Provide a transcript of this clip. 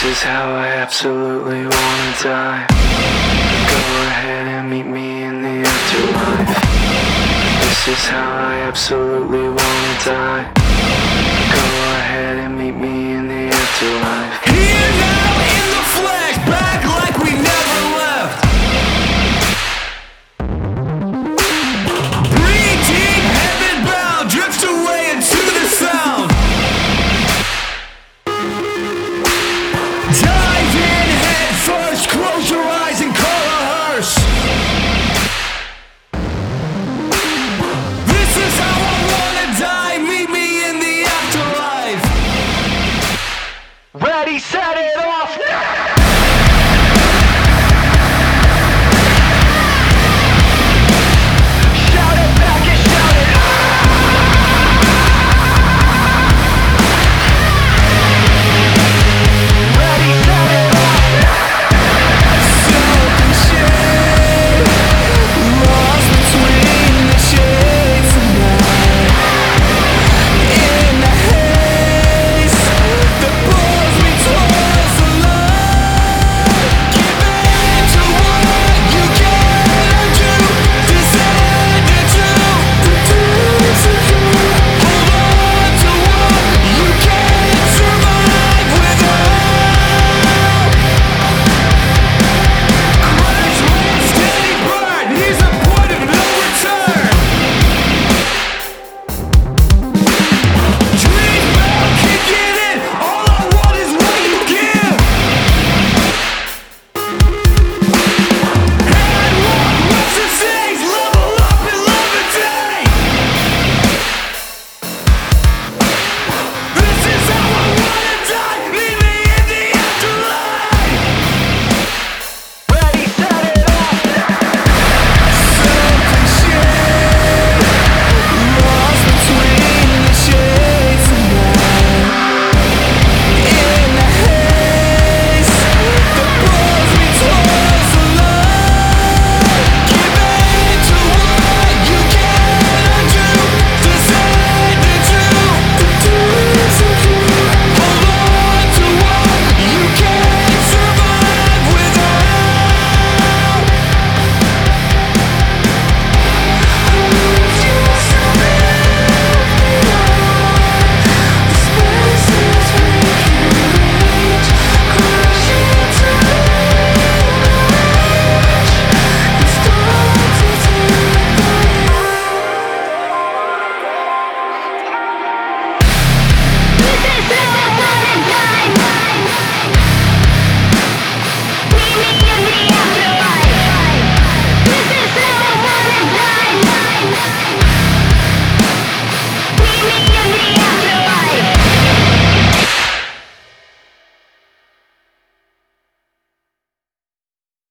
This is how I absolutely wanna die. Go ahead and meet me in the afterlife. This is how I absolutely wanna die. Go ahead and meet me in the afterlife. Here now in the flesh, back like we never left. Breathe deep, heaven bound, drift away into the sound. Dive in head first, close your eyes and call a hearse. This is how I wanna die, meet me in the afterlife. Ready, set it off now!